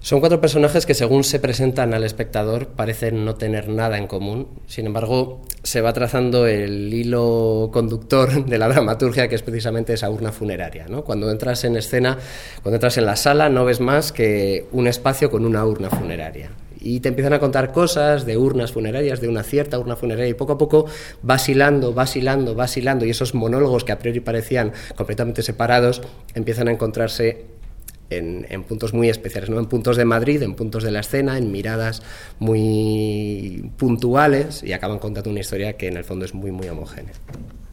Son 4 personajes que, según se presentan al espectador, parecen no tener nada en común. Sin embargo, se va trazando el hilo conductor de la dramaturgia, que es precisamente esa urna funeraria, ¿no? Cuando entras en escena, cuando entras en la sala, no ves más que un espacio con una urna funeraria. Y te empiezan a contar cosas de urnas funerarias, de una cierta urna funeraria, y poco a poco vas hilando, y esos monólogos que a priori parecían completamente separados empiezan a encontrarse en puntos muy especiales, ¿no? En puntos de Madrid, en puntos de la escena, en miradas muy puntuales, y acaban contando una historia que en el fondo es muy, muy homogénea.